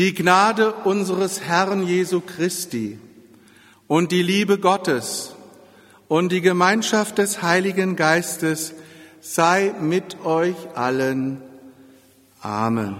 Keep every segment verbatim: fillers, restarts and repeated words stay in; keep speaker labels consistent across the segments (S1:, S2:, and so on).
S1: Die Gnade unseres Herrn Jesu Christi und die Liebe Gottes und die Gemeinschaft des Heiligen Geistes sei mit euch allen. Amen.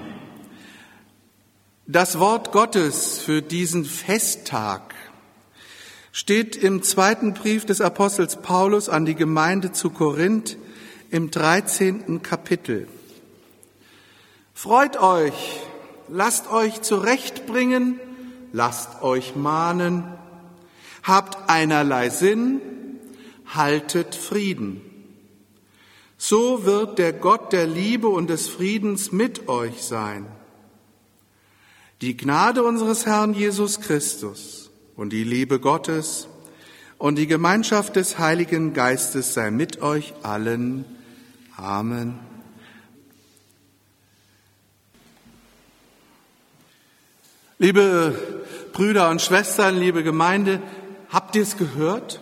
S1: Das Wort Gottes für diesen Festtag steht im zweiten Brief des Apostels Paulus an die Gemeinde zu Korinth im dreizehnten Kapitel. Freut euch, lasst euch zurechtbringen, lasst euch mahnen, habt einerlei Sinn, haltet Frieden. So wird der Gott der Liebe und des Friedens mit euch sein. Die Gnade unseres Herrn Jesus Christus und die Liebe Gottes und die Gemeinschaft des Heiligen Geistes sei mit euch allen. Amen. Liebe Brüder und Schwestern, liebe Gemeinde, habt ihr es gehört?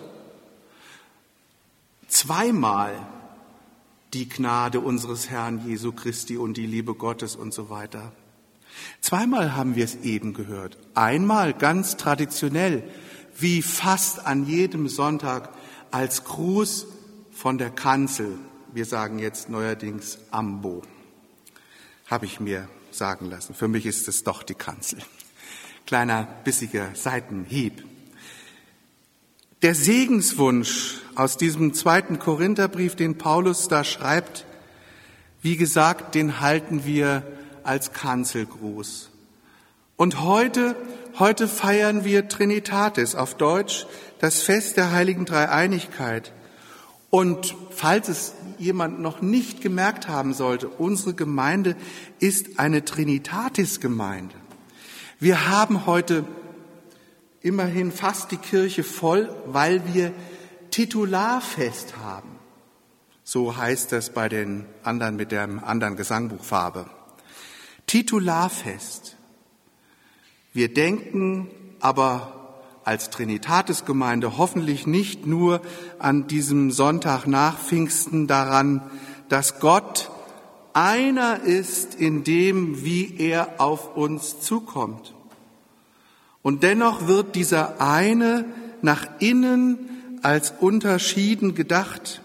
S1: Zweimal die Gnade unseres Herrn Jesu Christi und die Liebe Gottes und so weiter. Zweimal haben wir es eben gehört. Einmal ganz traditionell, wie fast an jedem Sonntag, als Gruß von der Kanzel. Wir sagen jetzt neuerdings Ambo. Habe ich mir sagen lassen. Für mich ist es doch die Kanzel. Kleiner, bissiger Seitenhieb. Der Segenswunsch aus diesem zweiten Korintherbrief, den Paulus da schreibt, wie gesagt, den halten wir als Kanzelgruß. Und heute, heute feiern wir Trinitatis, auf Deutsch das Fest der heiligen Dreieinigkeit. Und falls es jemand noch nicht gemerkt haben sollte, unsere Gemeinde ist eine Trinitatis-Gemeinde. Wir haben heute immerhin fast die Kirche voll, weil wir Titularfest haben. So heißt das bei den anderen mit der anderen Gesangbuchfarbe. Titularfest. Wir denken aber als Trinitatis-Gemeinde hoffentlich nicht nur an diesem Sonntag nach Pfingsten daran, dass Gott einer ist in dem, wie er auf uns zukommt. Und dennoch wird dieser eine nach innen als unterschieden gedacht.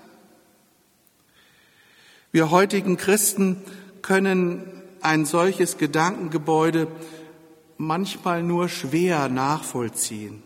S1: Wir heutigen Christen können ein solches Gedankengebäude manchmal nur schwer nachvollziehen.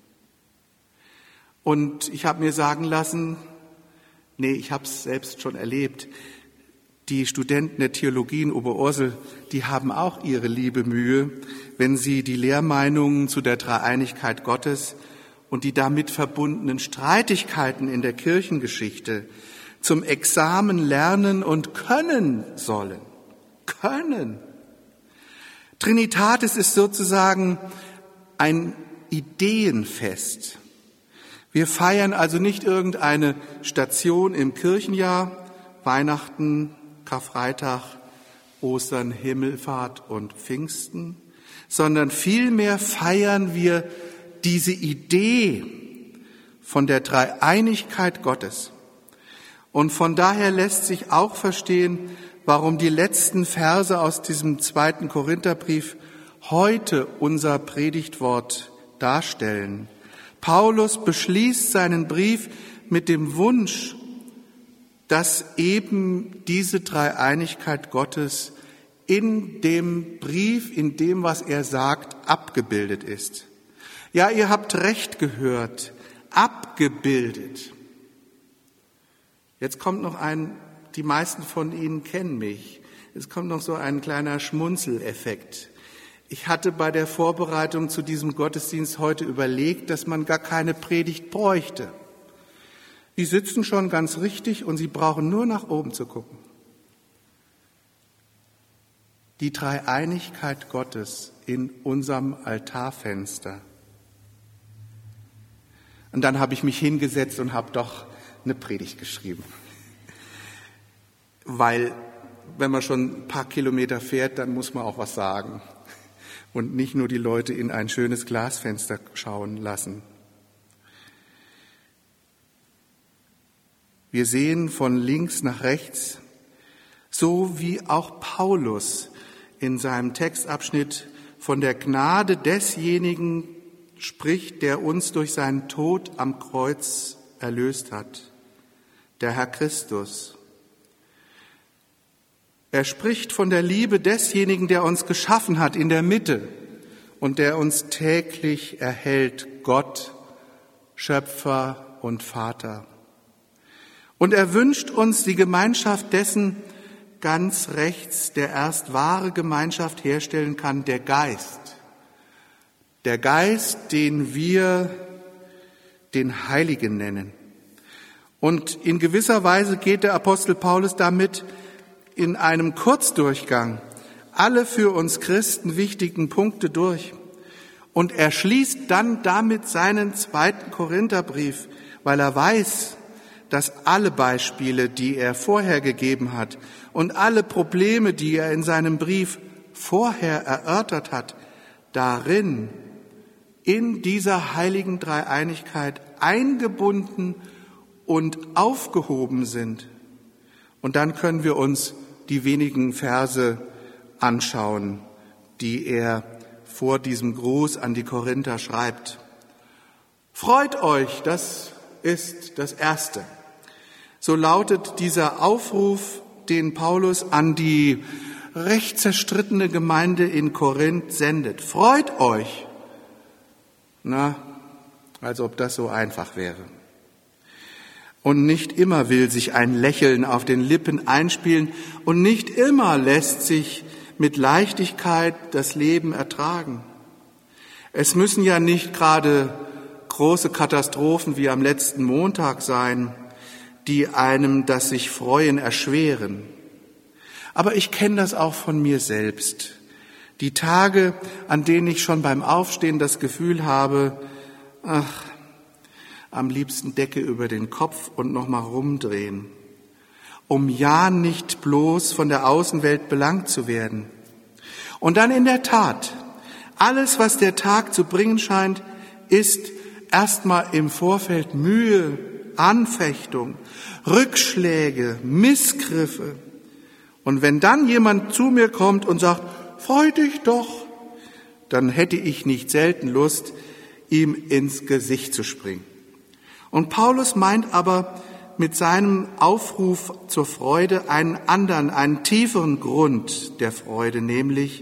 S1: Und ich habe mir sagen lassen, nee, ich habe es selbst schon erlebt, die Studenten der Theologie in Oberursel, die haben auch ihre liebe Mühe, wenn sie die Lehrmeinungen zu der Dreieinigkeit Gottes und die damit verbundenen Streitigkeiten in der Kirchengeschichte zum Examen lernen und können sollen. Können. Trinitatis ist sozusagen ein Ideenfest. Wir feiern also nicht irgendeine Station im Kirchenjahr, Weihnachten, Karfreitag, Ostern, Himmelfahrt und Pfingsten, sondern vielmehr feiern wir diese Idee von der Dreieinigkeit Gottes. Und von daher lässt sich auch verstehen, warum die letzten Verse aus diesem zweiten Korintherbrief heute unser Predigtwort darstellen. Paulus beschließt seinen Brief mit dem Wunsch, dass eben diese Dreieinigkeit Gottes in dem Brief, in dem, was er sagt, abgebildet ist. Ja, ihr habt recht gehört, abgebildet. Jetzt kommt noch ein, die meisten von Ihnen kennen mich, jetzt kommt noch so ein kleiner Schmunzeleffekt. Ich hatte bei der Vorbereitung zu diesem Gottesdienst heute überlegt, dass man gar keine Predigt bräuchte. Die sitzen schon ganz richtig und sie brauchen nur nach oben zu gucken. Die Dreieinigkeit Gottes in unserem Altarfenster. Und dann habe ich mich hingesetzt und habe doch eine Predigt geschrieben. Weil, wenn man schon ein paar Kilometer fährt, dann muss man auch was sagen. Und nicht nur die Leute in ein schönes Glasfenster schauen lassen. Wir sehen von links nach rechts, so wie auch Paulus in seinem Textabschnitt von der Gnade desjenigen spricht, der uns durch seinen Tod am Kreuz erlöst hat, der Herr Christus. Er spricht von der Liebe desjenigen, der uns geschaffen hat in der Mitte und der uns täglich erhält, Gott, Schöpfer und Vater. Und er wünscht uns die Gemeinschaft dessen ganz rechts, der erst wahre Gemeinschaft herstellen kann, der Geist. Der Geist, den wir den Heiligen nennen. Und in gewisser Weise geht der Apostel Paulus damit in einem Kurzdurchgang alle für uns Christen wichtigen Punkte durch. Und er schließt dann damit seinen zweiten Korintherbrief, weil er weiß, dass alle Beispiele, die er vorher gegeben hat und alle Probleme, die er in seinem Brief vorher erörtert hat, darin in dieser heiligen Dreieinigkeit eingebunden und aufgehoben sind. Und dann können wir uns die wenigen Verse anschauen, die er vor diesem Gruß an die Korinther schreibt. Freut euch, das ist das Erste. So lautet dieser Aufruf, den Paulus an die recht zerstrittene Gemeinde in Korinth sendet. Freut euch! Na, als ob das so einfach wäre. Und nicht immer will sich ein Lächeln auf den Lippen einspielen und nicht immer lässt sich mit Leichtigkeit das Leben ertragen. Es müssen ja nicht gerade große Katastrophen wie am letzten Montag sein, die einem das sich freuen erschweren. Aber ich kenne das auch von mir selbst. Die Tage, an denen ich schon beim Aufstehen das Gefühl habe, ach, am liebsten Decke über den Kopf und nochmal rumdrehen, um ja nicht bloß von der Außenwelt belangt zu werden. Und dann in der Tat, alles, was der Tag zu bringen scheint, ist erstmal im Vorfeld Mühe, Anfechtung, Rückschläge, Missgriffe. Und wenn dann jemand zu mir kommt und sagt, freu dich doch, dann hätte ich nicht selten Lust, ihm ins Gesicht zu springen. Und Paulus meint aber mit seinem Aufruf zur Freude einen anderen, einen tieferen Grund der Freude, nämlich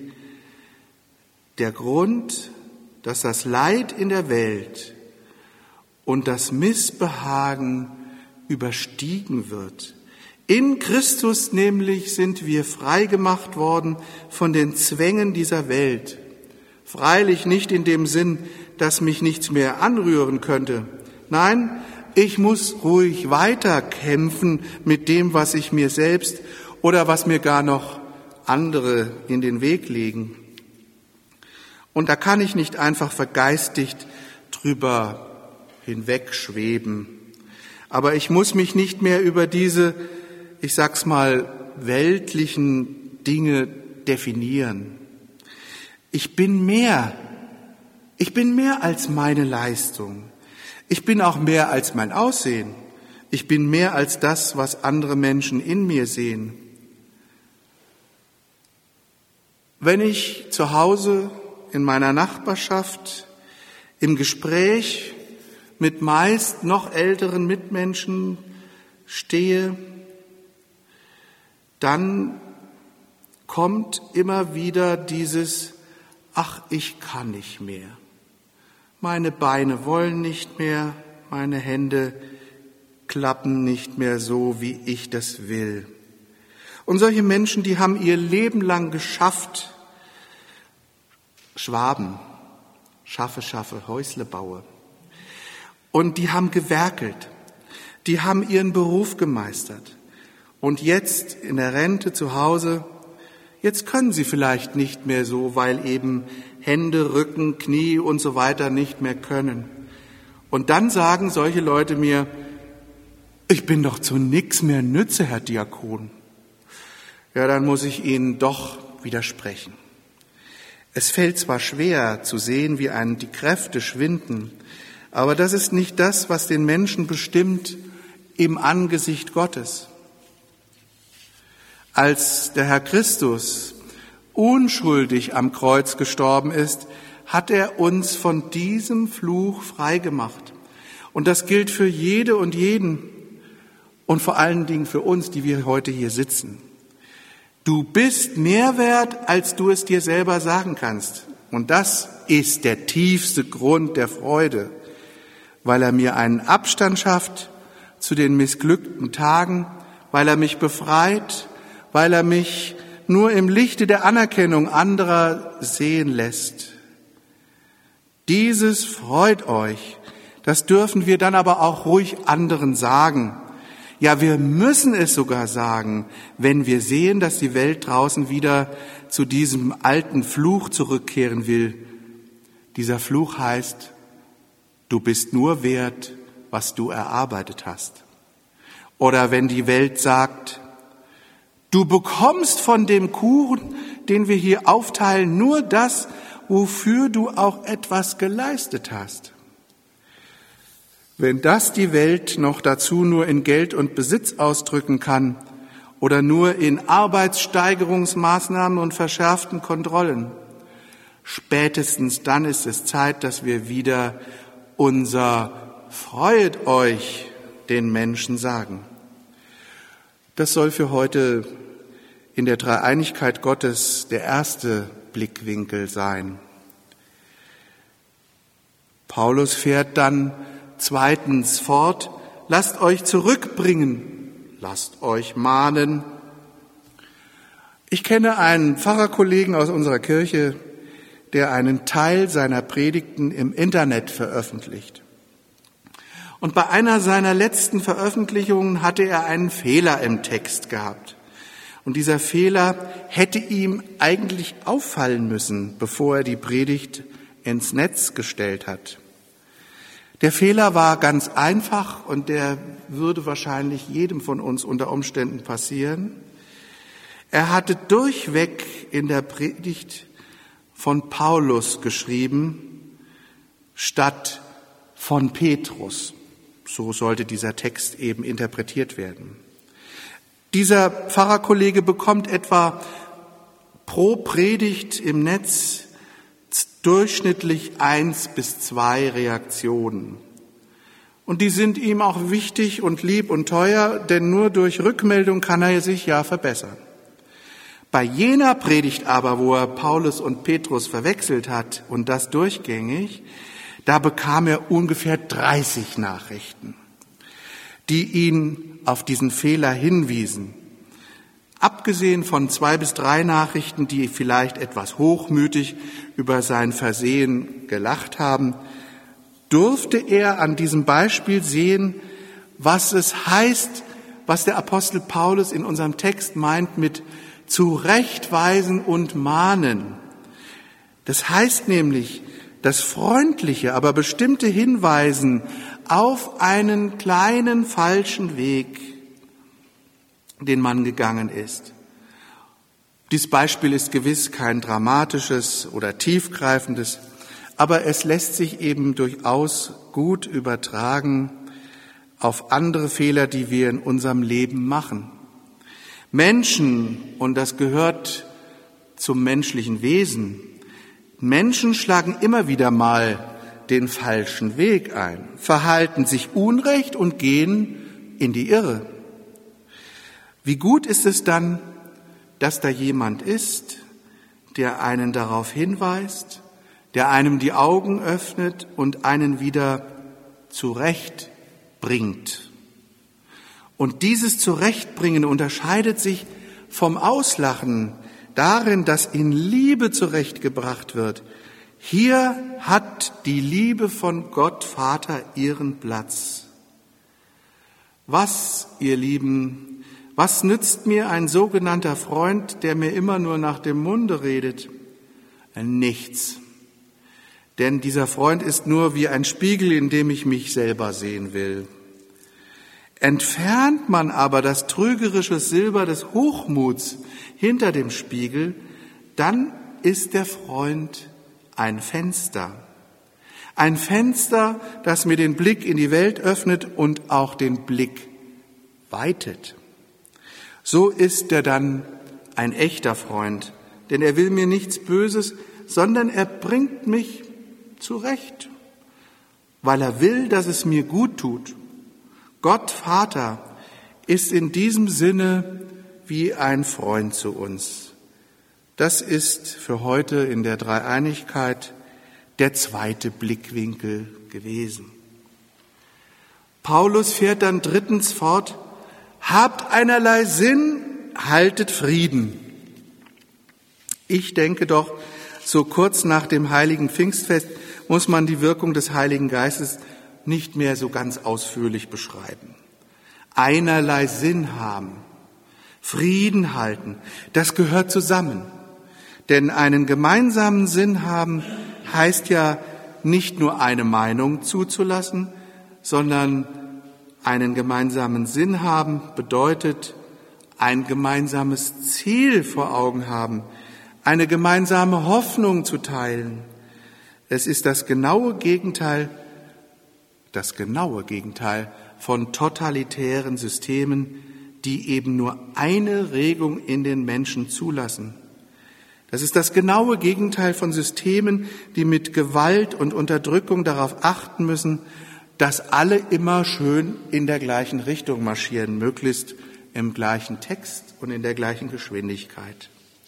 S1: der Grund, dass das Leid in der Welt und das Missbehagen überstiegen wird. In Christus nämlich sind wir frei gemacht worden von den Zwängen dieser Welt. Freilich nicht in dem Sinn, dass mich nichts mehr anrühren könnte. Nein, ich muss ruhig weiter kämpfen mit dem, was ich mir selbst oder was mir gar noch andere in den Weg legen. Und da kann ich nicht einfach vergeistigt drüber hinwegschweben. Aber ich muss mich nicht mehr über diese, ich sag's mal, weltlichen Dinge definieren. Ich bin mehr. Ich bin mehr als meine Leistung. Ich bin auch mehr als mein Aussehen. Ich bin mehr als das, was andere Menschen in mir sehen. Wenn ich zu Hause in meiner Nachbarschaft im Gespräch mit meist noch älteren Mitmenschen stehe, dann kommt immer wieder dieses, ach, ich kann nicht mehr. Meine Beine wollen nicht mehr, meine Hände klappen nicht mehr so, wie ich das will. Und solche Menschen, die haben ihr Leben lang geschafft, Schwaben, schaffe, schaffe, Häusle baue. Und die haben gewerkelt, die haben ihren Beruf gemeistert. Und jetzt in der Rente zu Hause, jetzt können sie vielleicht nicht mehr so, weil eben Hände, Rücken, Knie und so weiter nicht mehr können. Und dann sagen solche Leute mir, ich bin doch zu nix mehr Nütze, Herr Diakon. Ja, dann muss ich Ihnen doch widersprechen. Es fällt zwar schwer zu sehen, wie einem die Kräfte schwinden, aber das ist nicht das, was den Menschen bestimmt im Angesicht Gottes. Als der Herr Christus unschuldig am Kreuz gestorben ist, hat er uns von diesem Fluch freigemacht. Und das gilt für jede und jeden und vor allen Dingen für uns, die wir heute hier sitzen. Du bist mehr wert, als du es dir selber sagen kannst. Und das ist der tiefste Grund der Freude, weil er mir einen Abstand schafft zu den missglückten Tagen, weil er mich befreit, weil er mich nur im Lichte der Anerkennung anderer sehen lässt. Dieses freut euch. Das dürfen wir dann aber auch ruhig anderen sagen. Ja, wir müssen es sogar sagen, wenn wir sehen, dass die Welt draußen wieder zu diesem alten Fluch zurückkehren will. Dieser Fluch heißt, du bist nur wert, was du erarbeitet hast. Oder wenn die Welt sagt, du bekommst von dem Kuchen, den wir hier aufteilen, nur das, wofür du auch etwas geleistet hast. Wenn das die Welt noch dazu nur in Geld und Besitz ausdrücken kann oder nur in Arbeitssteigerungsmaßnahmen und verschärften Kontrollen, spätestens dann ist es Zeit, dass wir wieder unser Freut euch den Menschen sagen. Das soll für heute in der Dreieinigkeit Gottes der erste Blickwinkel sein. Paulus fährt dann zweitens fort, lasst euch zurückbringen, lasst euch mahnen. Ich kenne einen Pfarrerkollegen aus unserer Kirche, der einen Teil seiner Predigten im Internet veröffentlicht. Und bei einer seiner letzten Veröffentlichungen hatte er einen Fehler im Text gehabt. Und dieser Fehler hätte ihm eigentlich auffallen müssen, bevor er die Predigt ins Netz gestellt hat. Der Fehler war ganz einfach und der würde wahrscheinlich jedem von uns unter Umständen passieren. Er hatte durchweg in der Predigt von Paulus geschrieben, statt von Petrus. So sollte dieser Text eben interpretiert werden. Dieser Pfarrerkollege bekommt etwa pro Predigt im Netz durchschnittlich eins bis zwei Reaktionen. Und die sind ihm auch wichtig und lieb und teuer, denn nur durch Rückmeldung kann er sich ja verbessern. Bei jener Predigt aber, wo er Paulus und Petrus verwechselt hat und das durchgängig, da bekam er ungefähr dreißig Nachrichten, die ihn auf diesen Fehler hinwiesen. Abgesehen von zwei bis drei Nachrichten, die vielleicht etwas hochmütig über sein Versehen gelacht haben, durfte er an diesem Beispiel sehen, was es heißt, was der Apostel Paulus in unserem Text meint mit zurechtweisen und mahnen. Das heißt nämlich, das freundliche, aber bestimmte Hinweisen auf einen kleinen falschen Weg, den man gegangen ist. Dieses Beispiel ist gewiss kein dramatisches oder tiefgreifendes, aber es lässt sich eben durchaus gut übertragen auf andere Fehler, die wir in unserem Leben machen. Menschen, und das gehört zum menschlichen Wesen, Menschen schlagen immer wieder mal den falschen Weg ein, verhalten sich unrecht und gehen in die Irre. Wie gut ist es dann, dass da jemand ist, der einen darauf hinweist, der einem die Augen öffnet und einen wieder zurechtbringt. Und dieses Zurechtbringen unterscheidet sich vom Auslachen darin, dass in Liebe zurechtgebracht wird. Hier hat die Liebe von Gott Vater ihren Platz. Was, ihr Lieben, was nützt mir ein sogenannter Freund, der mir immer nur nach dem Munde redet? Nichts. Denn dieser Freund ist nur wie ein Spiegel, in dem ich mich selber sehen will. Entfernt man aber das trügerische Silber des Hochmuts hinter dem Spiegel, dann ist der Freund ein Fenster. Ein Fenster, das mir den Blick in die Welt öffnet und auch den Blick weitet. So ist er dann ein echter Freund, denn er will mir nichts Böses, sondern er bringt mich zurecht, weil er will, dass es mir gut tut. Gott Vater ist in diesem Sinne wie ein Freund zu uns. Das ist für heute in der Dreieinigkeit der zweite Blickwinkel gewesen. Paulus fährt dann drittens fort: Habt einerlei Sinn, haltet Frieden. Ich denke doch, so kurz nach dem heiligen Pfingstfest muss man die Wirkung des Heiligen Geistes nicht mehr so ganz ausführlich beschreiben. Einerlei Sinn haben, Frieden halten, das gehört zusammen. Denn einen gemeinsamen Sinn haben heißt ja nicht nur eine Meinung zuzulassen, sondern einen gemeinsamen Sinn haben bedeutet ein gemeinsames Ziel vor Augen haben, eine gemeinsame Hoffnung zu teilen. Es ist das genaue Gegenteil, das genaue Gegenteil von totalitären Systemen, die eben nur eine Regung in den Menschen zulassen. Das ist das genaue Gegenteil von Systemen, die mit Gewalt und Unterdrückung darauf achten müssen, dass alle immer schön in der gleichen Richtung marschieren, möglichst im gleichen Text und in der gleichen Geschwindigkeit.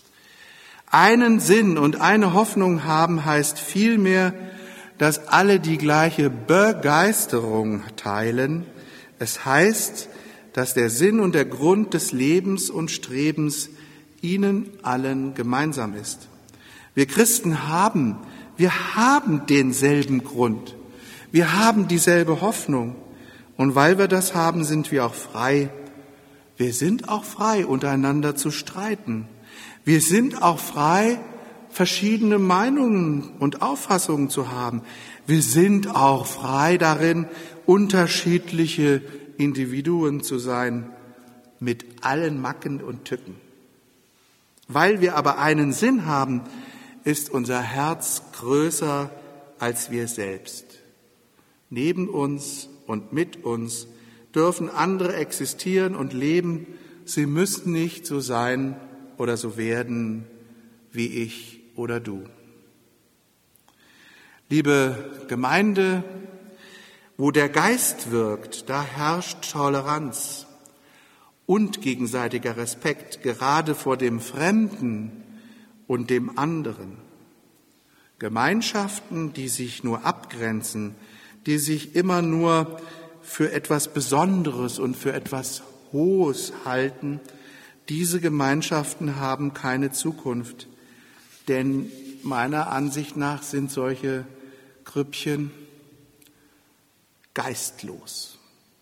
S1: Einen Sinn und eine Hoffnung haben heißt vielmehr, dass alle die gleiche Begeisterung teilen. Es heißt, dass der Sinn und der Grund des Lebens und Strebens ihnen allen gemeinsam ist. Wir Christen haben, wir haben denselben Grund. Wir haben dieselbe Hoffnung. Und weil wir das haben, sind wir auch frei. Wir sind auch frei, untereinander zu streiten. Wir sind auch frei, verschiedene Meinungen und Auffassungen zu haben. Wir sind auch frei darin, unterschiedliche Individuen zu sein, mit allen Macken und Tücken. Weil wir aber einen Sinn haben, ist unser Herz größer als wir selbst. Neben uns und mit uns dürfen andere existieren und leben. Sie müssen nicht so sein oder so werden wie ich oder du. Liebe Gemeinde, wo der Geist wirkt, da herrscht Toleranz und gegenseitiger Respekt, gerade vor dem Fremden und dem anderen. Gemeinschaften, die sich nur abgrenzen, die sich immer nur für etwas Besonderes und für etwas Hohes halten, diese Gemeinschaften haben keine Zukunft. Denn meiner Ansicht nach sind solche Grüppchen geistlos.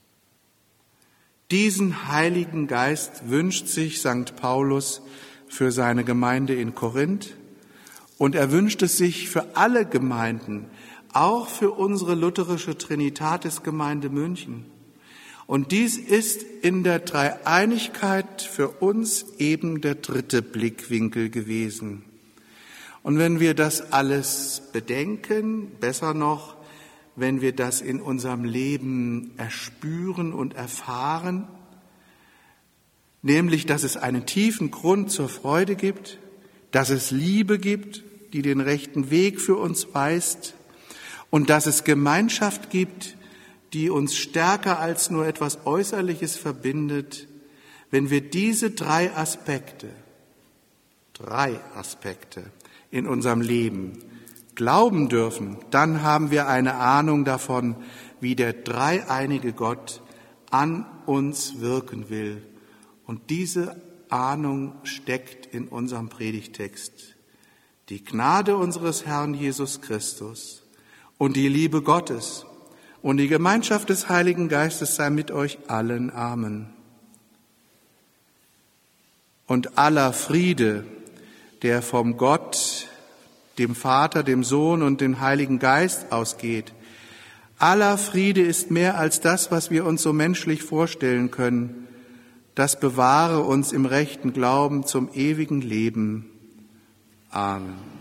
S1: Diesen Heiligen Geist wünscht sich Sankt Paulus für seine Gemeinde in Korinth und er wünscht es sich für alle Gemeinden, auch für unsere lutherische Trinitatis-Gemeinde München. Und dies ist in der Dreieinigkeit für uns eben der dritte Blickwinkel gewesen. Und wenn wir das alles bedenken, besser noch, wenn wir das in unserem Leben erspüren und erfahren, nämlich, dass es einen tiefen Grund zur Freude gibt, dass es Liebe gibt, die den rechten Weg für uns weist und dass es Gemeinschaft gibt, die uns stärker als nur etwas Äußerliches verbindet, wenn wir diese drei Aspekte, drei Aspekte in unserem Leben glauben dürfen, dann haben wir eine Ahnung davon, wie der dreieinige Gott an uns wirken will. Und diese Ahnung steckt in unserem Predigtext. Die Gnade unseres Herrn Jesus Christus und die Liebe Gottes und die Gemeinschaft des Heiligen Geistes sei mit euch allen. Amen. Und aller Friede, der vom Gott, dem Vater, dem Sohn und dem Heiligen Geist ausgeht, aller Friede ist mehr als das, was wir uns so menschlich vorstellen können. Das bewahre uns im rechten Glauben zum ewigen Leben. Amen.